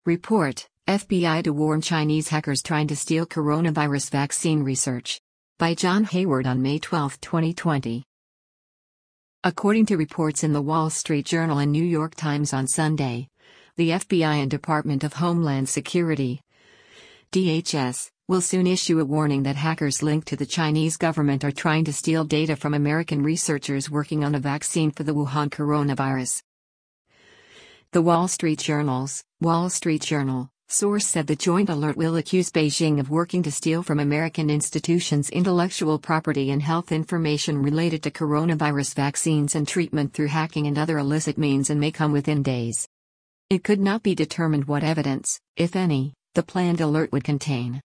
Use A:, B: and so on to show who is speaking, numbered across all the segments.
A: Report, FBI to warn Chinese hackers trying to steal coronavirus vaccine research. By John Hayward on May 12, 2020. According to reports in the Wall Street Journal and New York Times on Sunday, the FBI and Department of Homeland Security, DHS, will soon issue a warning that hackers linked to the Chinese government are trying to steal data from American researchers working on a vaccine for the Wuhan coronavirus. The Wall Street Journal source said the joint alert will accuse Beijing of working to steal from American institutions intellectual property and health information related to coronavirus vaccines and treatment through hacking and other illicit means and may come within days. It could not be determined what evidence, if any, the planned alert would contain.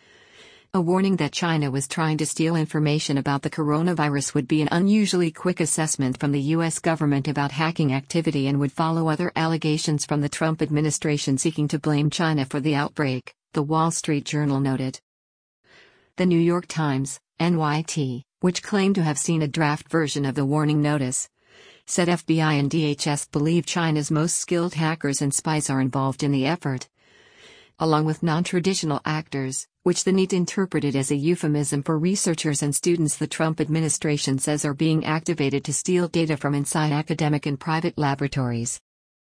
A: A warning that China was trying to steal information about the coronavirus would be an unusually quick assessment from the U.S. government about hacking activity and would follow other allegations from the Trump administration seeking to blame China for the outbreak, the Wall Street Journal noted. The New York Times, NYT, which claimed to have seen a draft version of the warning notice, said FBI and DHS believe China's most skilled hackers and spies are involved in the effort, along with non-traditional actors, which the NET interpreted as a euphemism for researchers and students the Trump administration says are being activated to steal data from inside academic and private laboratories.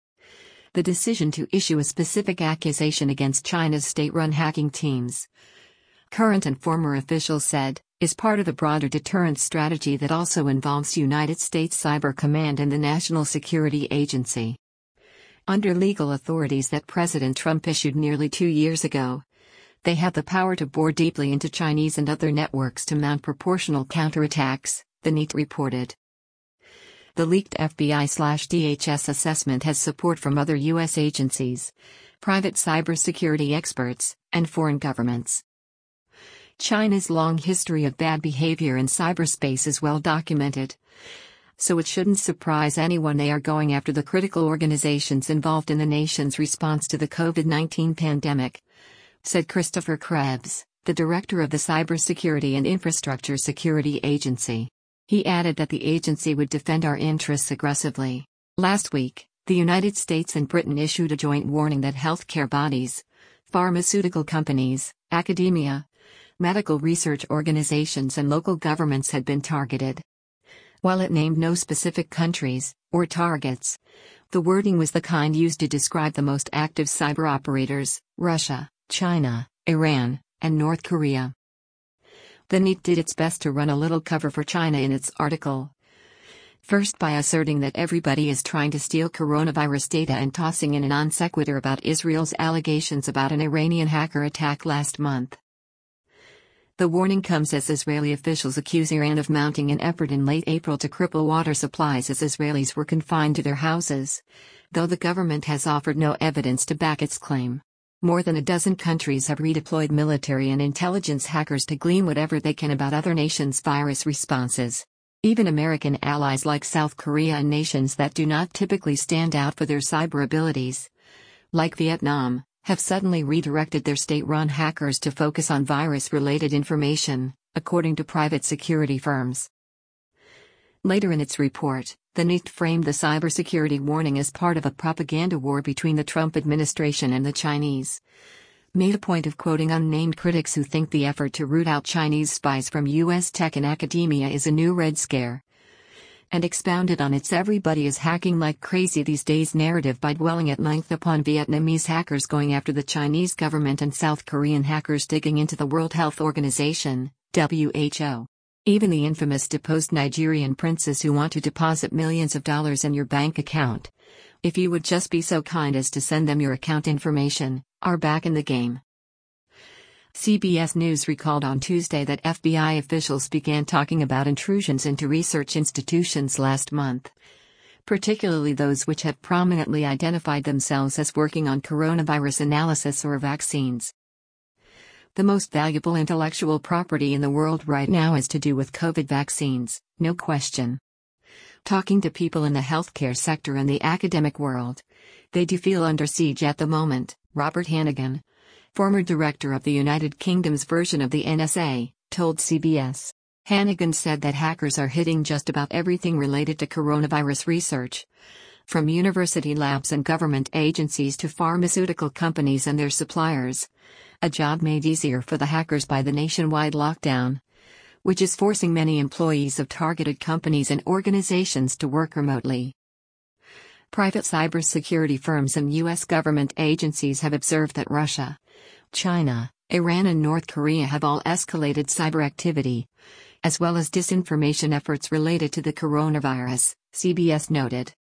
A: The decision to issue a specific accusation against China's state-run hacking teams, current and former officials said, is part of a broader deterrence strategy that also involves United States Cyber Command and the National Security Agency. Under legal authorities that President Trump issued nearly 2 years ago, they have the power to bore deeply into Chinese and other networks to mount proportional counterattacks, the NET reported. The leaked FBI/DHS assessment has support from other U.S. agencies, private cybersecurity experts, and foreign governments. China's long history of bad behavior in cyberspace is well documented, so it shouldn't surprise anyone they are going after the critical organizations involved in the nation's response to the COVID-19 pandemic, said Christopher Krebs, the director of the Cybersecurity and Infrastructure Security Agency. He added that the agency would defend our interests aggressively. Last week, the United States and Britain issued a joint warning that healthcare bodies, pharmaceutical companies, academia, medical research organizations and local governments had been targeted. While it named no specific countries, or targets, the wording was the kind used to describe the most active cyber operators: Russia, China, Iran, and North Korea. The NET did its best to run a little cover for China in its article. First by asserting that everybody is trying to steal coronavirus data and tossing in a non sequitur about Israel's allegations about an Iranian hacker attack last month. The warning comes as Israeli officials accuse Iran of mounting an effort in late April to cripple water supplies as Israelis were confined to their houses, though the government has offered no evidence to back its claim. More than a dozen countries have redeployed military and intelligence hackers to glean whatever they can about other nations' virus responses. Even American allies like South Korea and nations that do not typically stand out for their cyber abilities, like Vietnam, have suddenly redirected their state-run hackers to focus on virus-related information, according to private security firms. Later in its report, the NET framed the cybersecurity warning as part of a propaganda war between the Trump administration and the Chinese, made a point of quoting unnamed critics who think the effort to root out Chinese spies from U.S. tech and academia is a new Red Scare, and expounded on its "everybody is hacking like crazy these days" narrative by dwelling at length upon Vietnamese hackers going after the Chinese government and South Korean hackers digging into the World Health Organization, WHO. Even the infamous deposed Nigerian princes who want to deposit millions of dollars in your bank account, if you would just be so kind as to send them your account information, are back in the game. CBS News recalled on Tuesday that FBI officials began talking about intrusions into research institutions last month, particularly those which have prominently identified themselves as working on coronavirus analysis or vaccines. The most valuable intellectual property in the world right now is to do with COVID vaccines, no question. Talking to people in the healthcare sector and the academic world, they do feel under siege at the moment, Robert Hannigan, former director of the United Kingdom's version of the NSA, told CBS. Hannigan said that hackers are hitting just about everything related to coronavirus research, From university labs and government agencies to pharmaceutical companies and their suppliers. A job made easier for the hackers by the nationwide lockdown, which is forcing many employees of targeted companies and organizations to work remotely. Private cybersecurity firms and U.S. government agencies have observed that Russia, China, Iran, and North Korea have all escalated cyber activity, as well as disinformation efforts related to the coronavirus, CBS noted.